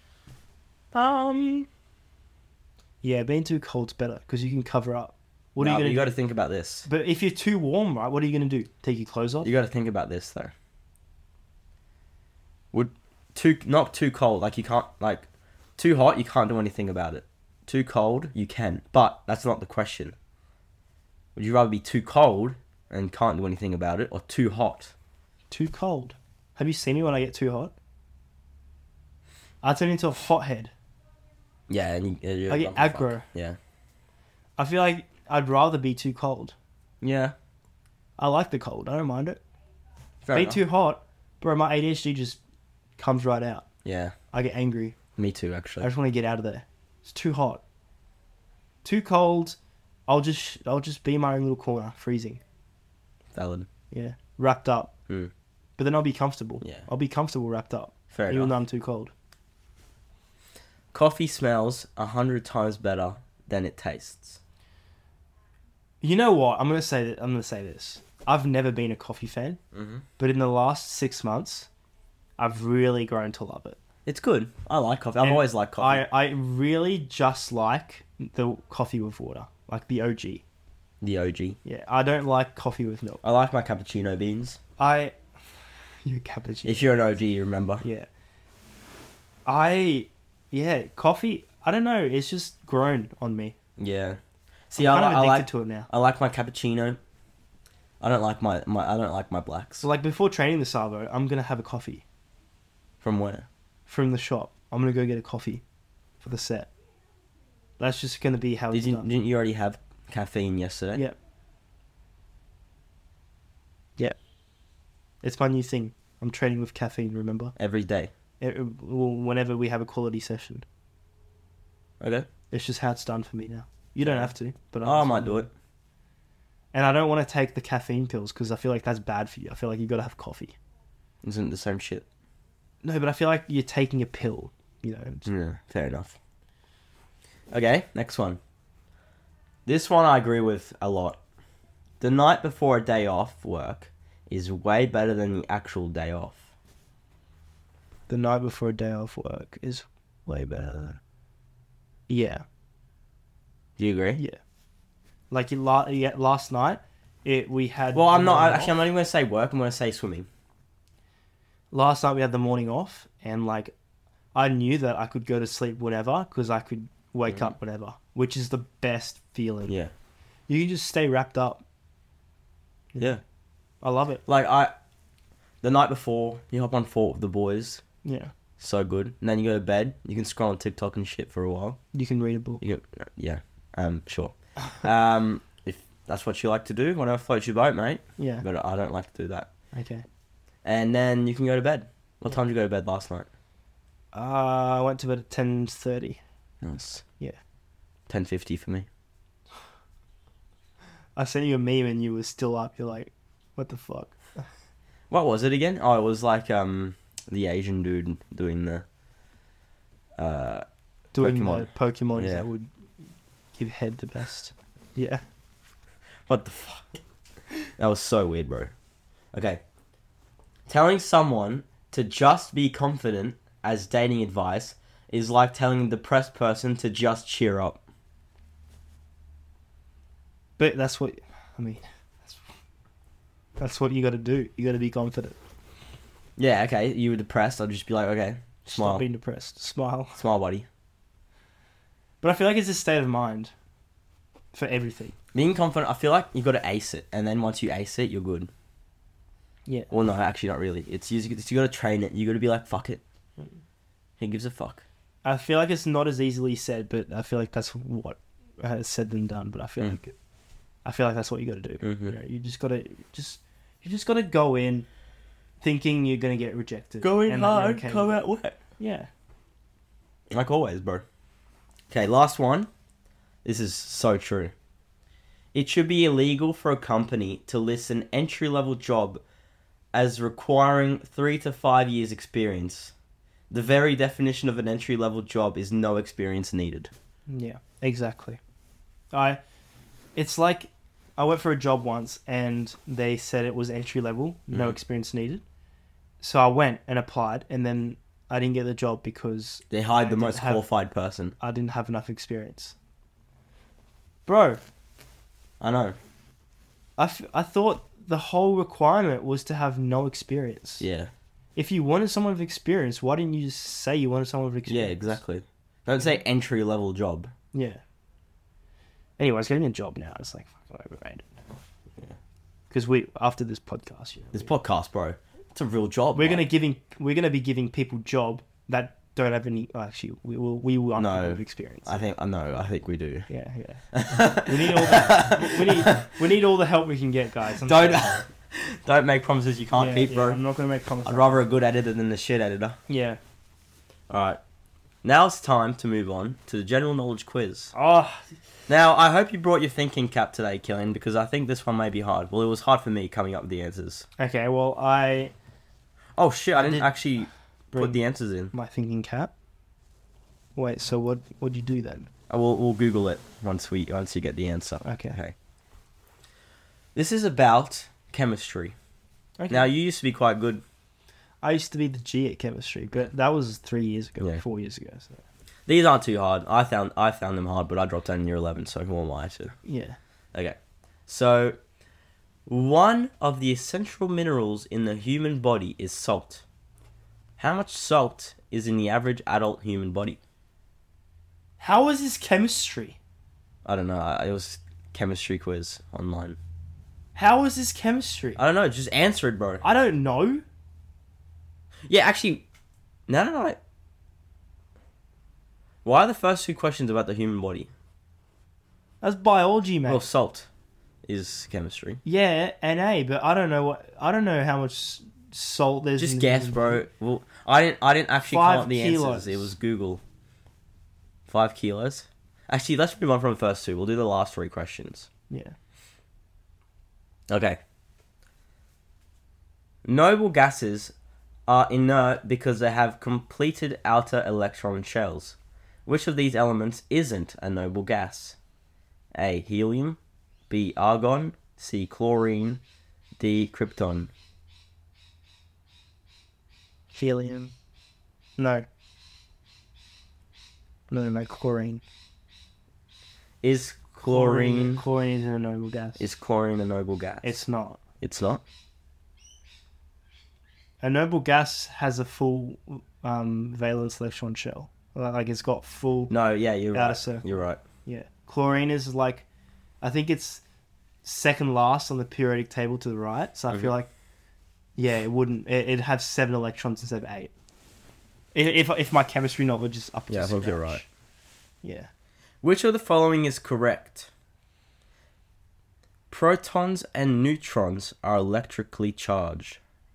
Speaker 2: Yeah, being too cold's better because you can cover up. What are you gonna?
Speaker 1: You got to think about this.
Speaker 2: But if you're too warm, right? What are you gonna do? Take your clothes off?
Speaker 1: You got to think about this though. Not too cold, like you can't, like too hot, you can't do anything about it. Too cold, you can, but that's not the question. Would you rather be too cold and can't do anything about it, or too hot?
Speaker 2: Too cold. Have you seen me when I get too hot? I turn into a hothead.
Speaker 1: Yeah, and
Speaker 2: I get aggro.
Speaker 1: Yeah.
Speaker 2: I feel like I'd rather be too cold.
Speaker 1: Yeah.
Speaker 2: I like the cold. I don't mind it.
Speaker 1: Fair
Speaker 2: Be
Speaker 1: enough.
Speaker 2: too hot. Bro, my ADHD just comes right out.
Speaker 1: Yeah,
Speaker 2: I get angry.
Speaker 1: me too,
Speaker 2: I
Speaker 1: actually.
Speaker 2: just want to get out of there. It's too hot. Too cold. I'll just be in my own little corner, freezing.
Speaker 1: Valid.
Speaker 2: Yeah. Wrapped up.
Speaker 1: Hmm.
Speaker 2: But then I'll be comfortable.
Speaker 1: Yeah.
Speaker 2: I'll be comfortable wrapped up.
Speaker 1: Fair
Speaker 2: even
Speaker 1: enough.
Speaker 2: though I'm too cold.
Speaker 1: Coffee smells 100 times better than it tastes.
Speaker 2: You know what? I'm gonna say this. I've never been a coffee fan,
Speaker 1: Mm-hmm.
Speaker 2: but in the last 6 months, I've really grown to love it.
Speaker 1: It's good. I like coffee. I've
Speaker 2: And
Speaker 1: always liked coffee.
Speaker 2: I really just like the coffee with water, like the OG.
Speaker 1: The OG.
Speaker 2: Yeah, I don't like coffee with milk.
Speaker 1: I like my cappuccino beans.
Speaker 2: You cappuccino.
Speaker 1: If you're an OG, you remember.
Speaker 2: Yeah. Coffee. I don't know. It's just grown on me.
Speaker 1: Yeah. See,
Speaker 2: I'm kind of
Speaker 1: I
Speaker 2: addicted
Speaker 1: like
Speaker 2: to it now.
Speaker 1: I like my cappuccino. I don't like my I don't like my blacks.
Speaker 2: So like before training the Savo, I'm gonna have a coffee
Speaker 1: From where?
Speaker 2: from the shop. I'm gonna go get a coffee for the set. That's just gonna be how it's done.
Speaker 1: Didn't you already have caffeine yesterday?
Speaker 2: Yeah. Yeah. It's my new thing. I'm training with caffeine, remember?
Speaker 1: Every day.
Speaker 2: Whenever we have a quality session.
Speaker 1: Okay.
Speaker 2: It's just how it's done for me now. You don't have to, but
Speaker 1: I might do it.
Speaker 2: And I don't want to take the caffeine pills because I feel like that's bad for you. I feel like you got to have coffee.
Speaker 1: Isn't it the same shit?
Speaker 2: No, but I feel like you're taking a pill, you know.
Speaker 1: Yeah, fair enough. Okay, next one. This one I agree with a lot. The night before a day off work is way better than the actual day off.
Speaker 2: The night before a day off work is way better. Yeah.
Speaker 1: Do you agree?
Speaker 2: Yeah. Like last night, we had.
Speaker 1: Well, I'm
Speaker 2: the
Speaker 1: not.
Speaker 2: morning
Speaker 1: Actually, I'm
Speaker 2: off.
Speaker 1: not even going to say work. I'm going to say swimming.
Speaker 2: Last night we had the morning off, and like, I knew that I could go to sleep whenever because I could wake up whenever, which is the best feeling.
Speaker 1: Yeah.
Speaker 2: You can just stay wrapped up.
Speaker 1: Yeah.
Speaker 2: I love it.
Speaker 1: Like the night before, you hop on Fort with the boys.
Speaker 2: Yeah.
Speaker 1: So good. And then you go to bed. You can scroll on TikTok and shit for a while.
Speaker 2: You can read a book.
Speaker 1: You can, yeah. Sure. If that's what you like to do, whatever floats your boat, mate.
Speaker 2: Yeah.
Speaker 1: But I don't like to do that.
Speaker 2: Okay.
Speaker 1: And then you can go to bed. What time did you go to bed last night?
Speaker 2: I went to bed at 10:30.
Speaker 1: Nice.
Speaker 2: Yeah.
Speaker 1: 10:50 for me.
Speaker 2: I sent you a meme and you were still up. You're like, what the fuck?
Speaker 1: What was it again? Oh, it was like the Asian dude doing the
Speaker 2: Doing
Speaker 1: Pokemon.
Speaker 2: the Pokemon
Speaker 1: Yeah.
Speaker 2: that would give head the best. Yeah.
Speaker 1: What the fuck? That was so weird, bro. Okay. Telling someone to just be confident as dating advice is like telling a depressed person to just cheer up.
Speaker 2: But that's what, I mean, that's what you got to do. You got to be confident.
Speaker 1: Yeah, okay. You were depressed. I'll just be like, okay, smile.
Speaker 2: Stop being depressed. Smile.
Speaker 1: Smile, buddy.
Speaker 2: But I feel like it's a state of mind for everything.
Speaker 1: Being confident, I feel like you got to ace it. And then once you ace it, you're good.
Speaker 2: Yeah.
Speaker 1: Well, no, actually not really. It's you got to train it. You got to be like, fuck it. Who gives a fuck?
Speaker 2: I feel like it's not as easily said, but I feel like that's what is said than done. But I feel like that's what you got to do.
Speaker 1: Mhm.
Speaker 2: You know, you just got to go in thinking you're gonna get rejected.
Speaker 1: Go in
Speaker 2: and that you're
Speaker 1: hard,
Speaker 2: okay
Speaker 1: come
Speaker 2: with
Speaker 1: out
Speaker 2: it.
Speaker 1: wet.
Speaker 2: Yeah.
Speaker 1: Like always, bro. Okay, last one. This is so true. It should be illegal for a company to list an entry-level job as requiring 3 to 5 years experience. The very definition of an entry-level job is no experience needed.
Speaker 2: Yeah. Exactly. It's like I went for a job once and they said it was entry level, no
Speaker 1: Mhm.
Speaker 2: experience needed. So I went and applied, and then I didn't get the job because
Speaker 1: They hired
Speaker 2: I
Speaker 1: the
Speaker 2: didn't
Speaker 1: most
Speaker 2: have-
Speaker 1: qualified person.
Speaker 2: I didn't have enough experience. Bro,
Speaker 1: I know.
Speaker 2: I thought the whole requirement was to have no experience.
Speaker 1: Yeah.
Speaker 2: If you wanted someone with experience, why didn't you just say you wanted someone with
Speaker 1: Yeah,
Speaker 2: experience?
Speaker 1: exactly. Don't say entry-level job.
Speaker 2: Yeah. Anyways, getting a job now is like fucking overrated.
Speaker 1: Yeah.
Speaker 2: Because after this podcast, you know,
Speaker 1: This podcast, bro. It's a real job.
Speaker 2: we're
Speaker 1: like.
Speaker 2: gonna be giving people job that don't have any. Actually, we will
Speaker 1: No.
Speaker 2: have experience.
Speaker 1: I think we do.
Speaker 2: Yeah. We need all that. we need all the help we can get, guys. I'm
Speaker 1: Don't
Speaker 2: sorry.
Speaker 1: Don't make promises you can't keep, bro.
Speaker 2: I'm not gonna make promises.
Speaker 1: I'd rather a good editor than a shit editor.
Speaker 2: Yeah.
Speaker 1: Alright. Now it's time to move on to the general knowledge quiz.
Speaker 2: Oh,
Speaker 1: Now, I hope you brought your thinking cap today, Killian, because I think this one may be hard. Well, it was hard for me coming up with the answers.
Speaker 2: okay. Well,
Speaker 1: Oh shit, I didn't
Speaker 2: did
Speaker 1: actually
Speaker 2: bring
Speaker 1: put the answers in.
Speaker 2: my thinking cap. Wait. So what'd you do then?
Speaker 1: We'll Google it once you get the answer.
Speaker 2: Okay.
Speaker 1: This is about chemistry.
Speaker 2: Okay.
Speaker 1: Now, you used to be quite good.
Speaker 2: I used to be the G at chemistry, but that was 3 years ago,
Speaker 1: Yeah.
Speaker 2: 4 years ago. So.
Speaker 1: These aren't too hard. I found them hard, but I dropped out in year 11, so who am I to?
Speaker 2: Yeah.
Speaker 1: Okay. So, one of the essential minerals in the human body is salt. How much salt is in the average adult human body?
Speaker 2: How is this chemistry?
Speaker 1: I don't know. It was chemistry quiz online.
Speaker 2: How is this chemistry?
Speaker 1: I don't know. Just answer it, bro.
Speaker 2: I don't know.
Speaker 1: Yeah, actually, no. Why are the first two questions about the human body?
Speaker 2: That's biology, mate.
Speaker 1: Well, salt is chemistry.
Speaker 2: Yeah, Na, but I don't know how much salt there's.
Speaker 1: Just
Speaker 2: in the
Speaker 1: guess,
Speaker 2: human
Speaker 1: bro.
Speaker 2: body.
Speaker 1: Well, I didn't actually
Speaker 2: 5
Speaker 1: come up with the
Speaker 2: kilos.
Speaker 1: answers. It was Google. 5 kilos. Actually, let's move on from the first two. We'll do the last 3 questions.
Speaker 2: Yeah.
Speaker 1: Okay. Noble gases are inert because they have completed outer electron shells. Which of these elements isn't a noble gas? A. Helium. B. Argon. C. Chlorine. D. Krypton.
Speaker 2: Helium. No. No, chlorine.
Speaker 1: Is chlorine...
Speaker 2: Chlorine is a noble gas.
Speaker 1: Is chlorine a noble gas?
Speaker 2: It's not.
Speaker 1: It's not?
Speaker 2: A noble gas has a full valence electron shell. Like it's got full.
Speaker 1: No, yeah, you're
Speaker 2: Outer
Speaker 1: right.
Speaker 2: circle.
Speaker 1: You're right.
Speaker 2: Yeah. Chlorine is like, I think it's second last on the periodic table to the right. So I feel like, yeah, it wouldn't. It'd have 7 electrons instead of 8. If my chemistry knowledge is up to
Speaker 1: Yeah, I think you're
Speaker 2: scratch.
Speaker 1: right.
Speaker 2: Yeah.
Speaker 1: Which of the following is correct? Protons and neutrons are electrically charged.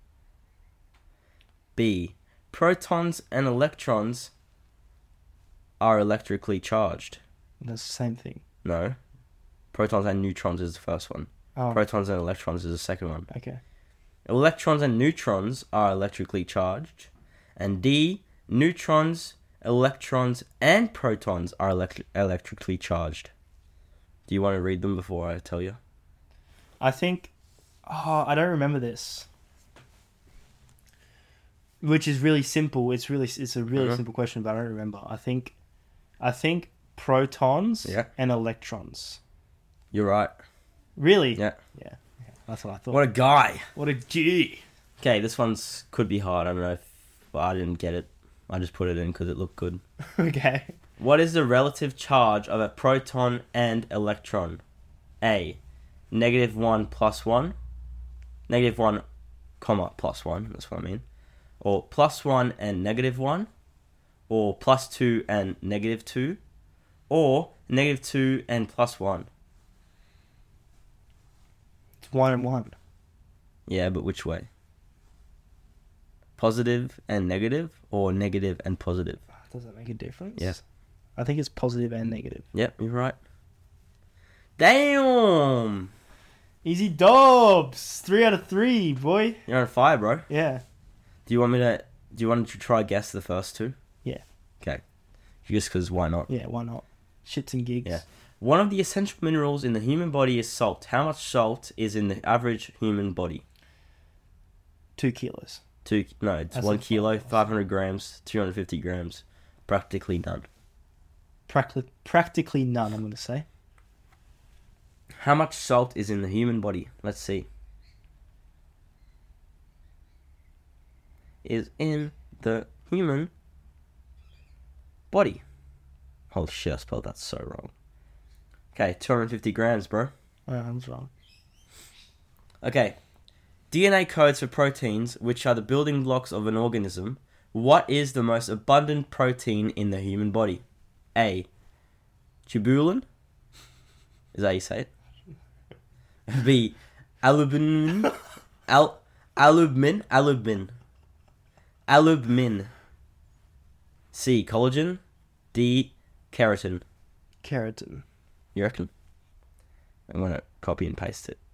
Speaker 1: B. Protons and electrons are electrically charged.
Speaker 2: That's the same thing.
Speaker 1: No. Protons and neutrons is the first one.
Speaker 2: Oh,
Speaker 1: Protons and electrons is the second one.
Speaker 2: okay.
Speaker 1: Electrons and neutrons are electrically charged. And D. Neutrons, electrons, and protons are electrically charged. Do you want to read them before I tell you?
Speaker 2: I think. Oh, I don't remember this. Which is really simple. It's a really simple question, but I don't remember. I think protons and electrons.
Speaker 1: You're right.
Speaker 2: Really?
Speaker 1: Yeah.
Speaker 2: Yeah. That's what I thought.
Speaker 1: What a guy.
Speaker 2: What a G.
Speaker 1: Okay, this one's could be hard. I don't know if I didn't get it. I just put it in because it looked good.
Speaker 2: Okay.
Speaker 1: What is the relative charge of a proton and electron? A. -1 + 1. -1, + 1. That's what I mean. Or +1 and -1. Or +2 and -2. Or -2 and +1.
Speaker 2: It's 1 and 1.
Speaker 1: Yeah, but which way? Positive and negative, or negative and positive?
Speaker 2: Does that make a difference?
Speaker 1: Yes.
Speaker 2: I think it's positive and negative.
Speaker 1: Yep, you're right. Damn!
Speaker 2: Easy dubs. 3 out of 3, boy.
Speaker 1: You're on fire, bro.
Speaker 2: Yeah.
Speaker 1: Do you want to try guess the first two?
Speaker 2: Yeah.
Speaker 1: Okay. Just because why not?
Speaker 2: Yeah, why not? Shits and gigs.
Speaker 1: Yeah. One of the essential minerals in the human body is salt. How much salt is in the average human body?
Speaker 2: 2 kilos.
Speaker 1: It's
Speaker 2: That's
Speaker 1: 1
Speaker 2: like
Speaker 1: kilo,
Speaker 2: 5
Speaker 1: 500 grams, 250 grams. Practically none.
Speaker 2: Practically none, I'm going to say.
Speaker 1: How much salt is in the human body? Let's see. Is in the human body. Holy shit, I spelled that so wrong. Okay, 250 grams, bro.
Speaker 2: Oh, I was wrong.
Speaker 1: Okay. DNA codes for proteins, which are the building blocks of an organism. What is the most abundant protein in the human body? A. Tubulin. Is that how you say it? B. Albumin. Albumin. C. Collagen. D. Keratin.
Speaker 2: Keratin.
Speaker 1: You reckon? I'm gonna copy and paste it.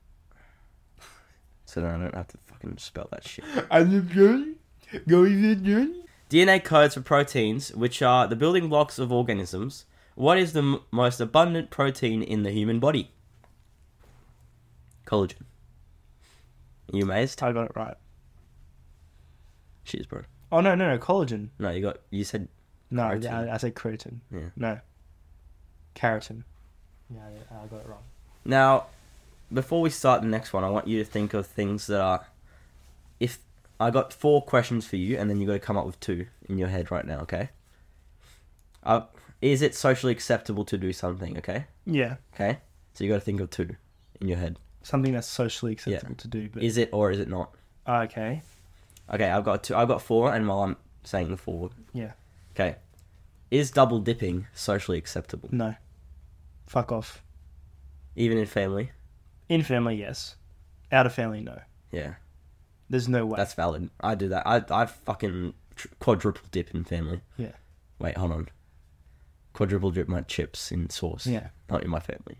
Speaker 1: So then I don't have to fucking spell that shit. DNA codes for proteins, which are the building blocks of organisms. What is the most abundant protein in the human body? Collagen. Are you amazed?
Speaker 2: I got it right.
Speaker 1: Cheers, bro.
Speaker 2: Oh, no, collagen.
Speaker 1: No, you said
Speaker 2: No,
Speaker 1: Keratin.
Speaker 2: I said keratin.
Speaker 1: Yeah.
Speaker 2: No. Keratin. Yeah, I got it wrong.
Speaker 1: Now, before we start the next one, I want you to think of things that are... If I got 4 questions for you, and then you got to come up with 2 in your head right now, okay? Is it socially acceptable to do something, okay?
Speaker 2: Yeah.
Speaker 1: Okay? So you got to think of 2 in your head.
Speaker 2: Something that's socially acceptable to do. But
Speaker 1: Is it or is it not?
Speaker 2: okay.
Speaker 1: Okay, I've got 2. I've got 4, and while I'm saying the 4...
Speaker 2: Yeah.
Speaker 1: Okay. Is double dipping socially acceptable?
Speaker 2: No. Fuck off.
Speaker 1: Even in family?
Speaker 2: In family, yes. Out of family, no.
Speaker 1: Yeah.
Speaker 2: There's no way.
Speaker 1: That's valid. I do that. I fucking quadruple dip in family.
Speaker 2: Yeah.
Speaker 1: Wait, hold on. Quadruple dip my chips in sauce.
Speaker 2: Yeah.
Speaker 1: Not in my family.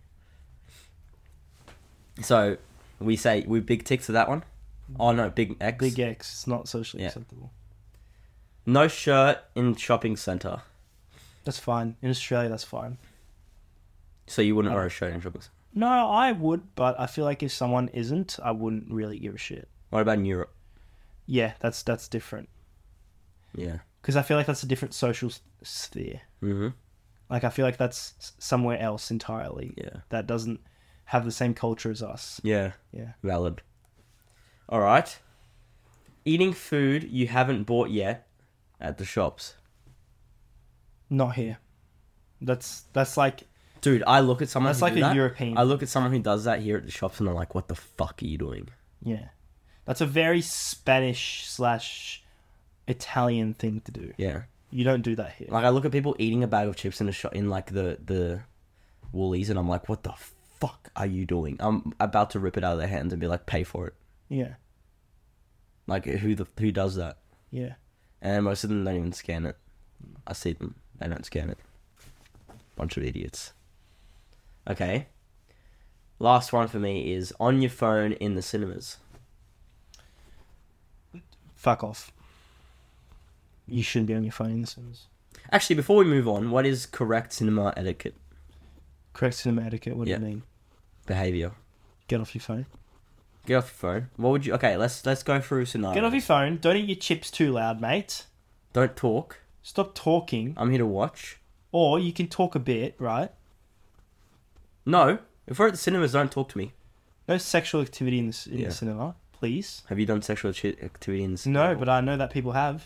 Speaker 1: So, we big tick to that one? Oh no, big X.
Speaker 2: Big X. It's not socially
Speaker 1: Yeah.
Speaker 2: acceptable.
Speaker 1: No shirt in shopping centre.
Speaker 2: That's fine. In Australia, that's fine.
Speaker 1: So you wouldn't wear a shirt in shopping centre?
Speaker 2: No, I would, but I feel like if someone isn't, I wouldn't really give a shit.
Speaker 1: What about in Europe?
Speaker 2: Yeah, that's different.
Speaker 1: Yeah.
Speaker 2: Because I feel like that's a different social sphere.
Speaker 1: Mm-hmm.
Speaker 2: Like, I feel like that's somewhere else entirely.
Speaker 1: Yeah.
Speaker 2: That doesn't have the same culture as us.
Speaker 1: Yeah.
Speaker 2: Yeah.
Speaker 1: Valid. Alright. Eating food you haven't bought yet at the shops.
Speaker 2: Not here. That's like...
Speaker 1: Dude, I look at someone
Speaker 2: That's
Speaker 1: who
Speaker 2: like
Speaker 1: do
Speaker 2: a
Speaker 1: that.
Speaker 2: European...
Speaker 1: I look at someone who does that here at the shops and I'm like, what the fuck are you doing?
Speaker 2: Yeah. That's a very Spanish/Italian thing to do.
Speaker 1: Yeah.
Speaker 2: You don't do that here.
Speaker 1: Like, I look at people eating a bag of chips in a shop in like the Woolies and I'm like, what the fuck are you doing? I'm about to rip it out of their hands and be like, pay for it.
Speaker 2: Yeah.
Speaker 1: Like, who does that?
Speaker 2: Yeah.
Speaker 1: And most of them don't even scan it. I see them. They don't scan it. Bunch of idiots. Okay. Last one for me is on your phone in the cinemas.
Speaker 2: Fuck off. You shouldn't be on your phone in the cinemas.
Speaker 1: Actually, before we move on, what is correct cinema etiquette?
Speaker 2: Correct cinema etiquette, what do you mean?
Speaker 1: Behavior.
Speaker 2: Get off your phone.
Speaker 1: Get off your phone. What would you... Okay, let's go through scenarios.
Speaker 2: Get off your phone. Don't eat your chips too loud, mate.
Speaker 1: Don't talk.
Speaker 2: Stop talking.
Speaker 1: I'm here to watch.
Speaker 2: Or you can talk a bit, right?
Speaker 1: No. If we're at the cinemas, don't talk to me.
Speaker 2: No sexual activity in the
Speaker 1: Yeah.
Speaker 2: cinema, please.
Speaker 1: Have you done sexual activity in the cinema?
Speaker 2: No, but I know that people have.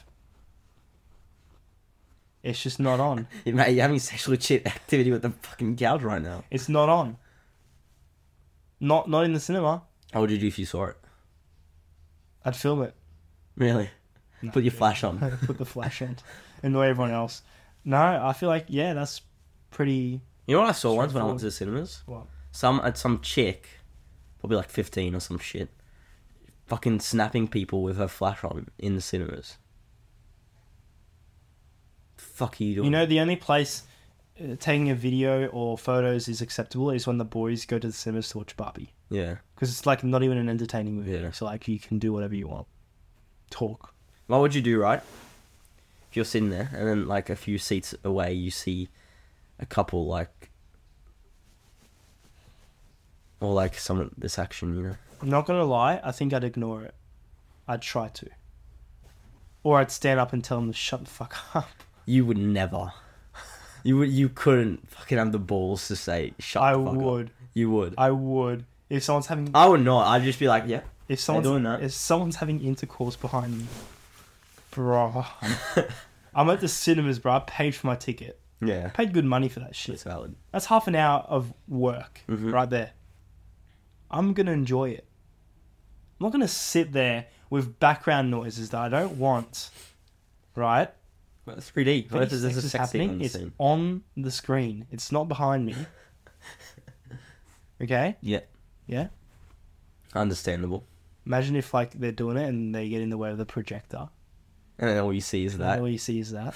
Speaker 2: It's just not on.
Speaker 1: Mate, you're having sexual activity with the fucking gouge right now.
Speaker 2: It's not on. Not in the cinema.
Speaker 1: How would you do if you saw it?
Speaker 2: I'd film it.
Speaker 1: Really?
Speaker 2: No,
Speaker 1: Put your flash on.
Speaker 2: Put the flash on. Annoy everyone else. No, I feel like, yeah, that's pretty...
Speaker 1: You know what I saw once when I went to the cinemas?
Speaker 2: What?
Speaker 1: Some chick, probably like 15 or some shit, fucking snapping people with her flash on in the cinemas. The fuck are you doing?
Speaker 2: You know, the only place taking a video or photos is acceptable is when the boys go to the cinemas to watch Barbie.
Speaker 1: Yeah.
Speaker 2: Because it's like not even an entertaining movie.
Speaker 1: Yeah.
Speaker 2: So like you can do whatever you want. Talk.
Speaker 1: What would you do, right? If you're sitting there and then like a few seats away you see a couple like... Or like some of this action, you know?
Speaker 2: I'm not going to lie, I think I'd ignore it. I'd try to. Or I'd stand up and tell them to shut the fuck up.
Speaker 1: You would never. You couldn't fucking have the balls to say shut the fuck up.
Speaker 2: I would.
Speaker 1: You would.
Speaker 2: I would. If someone's having...
Speaker 1: I would not. I'd just be like, yeah.
Speaker 2: If someone's
Speaker 1: doing that.
Speaker 2: If someone's having intercourse behind me, bro, I'm at the cinemas, bro. I paid for my ticket.
Speaker 1: Yeah.
Speaker 2: I paid good money for that shit.
Speaker 1: It's valid.
Speaker 2: That's half an hour of work
Speaker 1: Mhm.
Speaker 2: right there. I'm gonna enjoy it. I'm not gonna sit there with background noises that I don't want. Right?
Speaker 1: Well, 3D. What if
Speaker 2: Sex
Speaker 1: there's a
Speaker 2: is
Speaker 1: sex scene
Speaker 2: happening.
Speaker 1: on the
Speaker 2: It's
Speaker 1: scene?
Speaker 2: on the screen. It's not behind me. Okay?
Speaker 1: Yeah.
Speaker 2: Yeah.
Speaker 1: Understandable.
Speaker 2: Imagine if like they're doing it and they get in the way of the projector.
Speaker 1: And then all you see is that.
Speaker 2: And all you see is that.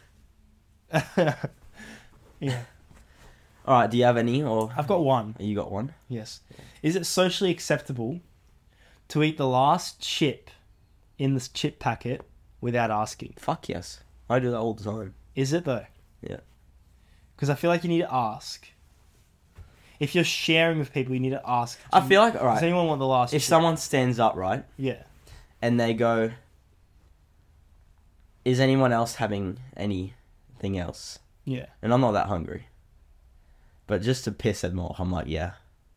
Speaker 2: Yeah.
Speaker 1: All right. Do you have any, or
Speaker 2: I've got one.
Speaker 1: you got one?
Speaker 2: Yes. Is it socially acceptable to eat the last chip in this chip packet without asking?
Speaker 1: Fuck yes. I do that all the time.
Speaker 2: Is it though?
Speaker 1: Yeah.
Speaker 2: Because I feel like you need to ask. If you're sharing with people, you need to ask.
Speaker 1: I feel like, all
Speaker 2: Does
Speaker 1: right,
Speaker 2: anyone want the last
Speaker 1: if
Speaker 2: chip?
Speaker 1: someone stands up, right,
Speaker 2: Yeah.
Speaker 1: and they go, is anyone else having anything else?
Speaker 2: Yeah.
Speaker 1: And I'm not that hungry. But just to piss them off, I'm like, yeah.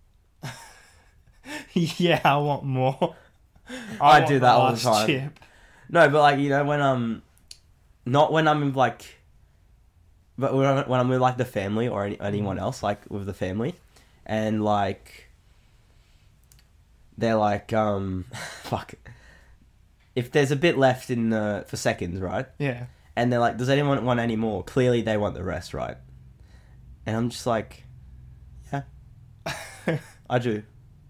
Speaker 2: Yeah, I want more.
Speaker 1: I
Speaker 2: want
Speaker 1: do that all the
Speaker 2: last
Speaker 1: time.
Speaker 2: Chip.
Speaker 1: No, but like, you know, when not when I'm in like, but when I'm with like the family or anyone else, like with the family, and like, they're like, fuck. If there's a bit left in for seconds, right?
Speaker 2: Yeah.
Speaker 1: And they're like, does anyone want any more? Clearly they want the rest, right? And I'm just like, yeah, I do.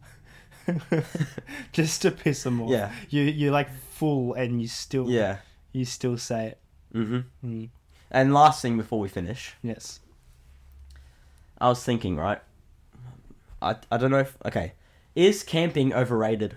Speaker 2: Just to piss them off.
Speaker 1: Yeah.
Speaker 2: You're like full and you still say it.
Speaker 1: Mm-hmm.
Speaker 2: Mm.
Speaker 1: And last thing before we finish,
Speaker 2: Yes.
Speaker 1: I was thinking, right? I don't know if... Okay. Is camping overrated?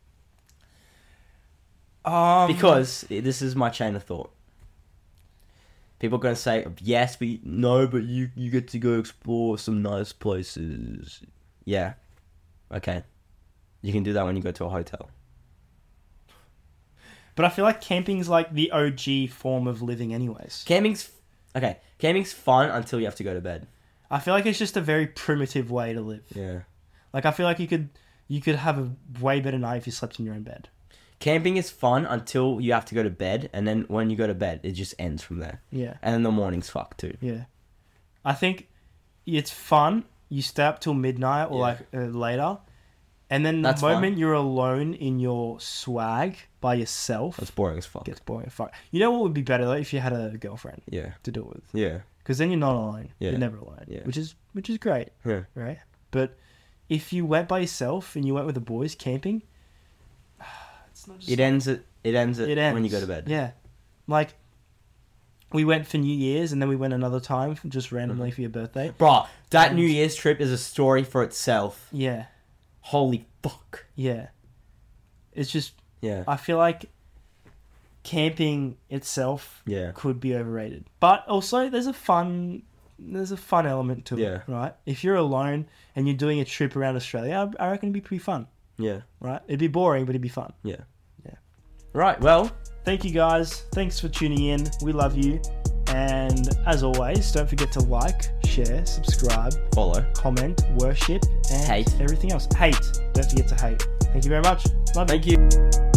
Speaker 1: Because this is my chain of thought. People are going to say, yes, but no, but you get to go explore some nice places. Yeah. Okay. You can do that when you go to a hotel.
Speaker 2: But I feel like camping's like the OG form of living anyways.
Speaker 1: Camping's fun until you have to go to bed.
Speaker 2: I feel like it's just a very primitive way to live.
Speaker 1: Yeah.
Speaker 2: Like I feel like you could have a way better night if you slept in your own bed.
Speaker 1: Camping is fun until you have to go to bed, and then when you go to bed, it just ends from there.
Speaker 2: Yeah.
Speaker 1: And then the morning's fucked too.
Speaker 2: Yeah. I think it's fun. You stay up till midnight or
Speaker 1: Yeah.
Speaker 2: like later. And then
Speaker 1: That's
Speaker 2: the moment
Speaker 1: fun.
Speaker 2: you're alone in your swag by yourself,
Speaker 1: That's boring as fuck.
Speaker 2: gets boring. Fuck. You know what would be better though if you had a girlfriend
Speaker 1: Yeah.
Speaker 2: to do it with,
Speaker 1: Yeah.
Speaker 2: because then you're not alone.
Speaker 1: Yeah.
Speaker 2: You're never alone.
Speaker 1: Yeah.
Speaker 2: Which is great,
Speaker 1: Yeah.
Speaker 2: right? But if you went by yourself and you went with the boys camping, it's not just
Speaker 1: It ends at
Speaker 2: it ends
Speaker 1: when you go to bed.
Speaker 2: Yeah, like we went for New Year's and then we went another time just randomly for your birthday.
Speaker 1: Bro, that
Speaker 2: And-
Speaker 1: New Year's trip is a story for itself.
Speaker 2: Yeah,
Speaker 1: Holy fuck.
Speaker 2: yeah. It's just
Speaker 1: Yeah.
Speaker 2: I feel like camping itself
Speaker 1: Yeah.
Speaker 2: could be overrated, but also there's a fun element to
Speaker 1: Yeah.
Speaker 2: it, right? If you're alone and you're doing a trip around Australia, I reckon it'd be pretty fun,
Speaker 1: Yeah.
Speaker 2: right? It'd be boring, but it'd be fun.
Speaker 1: Yeah.
Speaker 2: Yeah.
Speaker 1: Right, well,
Speaker 2: Thank you guys. Thanks for tuning in. We love you. And as always, don't forget to like, share, subscribe,
Speaker 1: follow.
Speaker 2: comment, worship, and
Speaker 1: Hate.
Speaker 2: everything else. Hate. Don't forget to hate. Thank you very much. Love you.
Speaker 1: Thank you.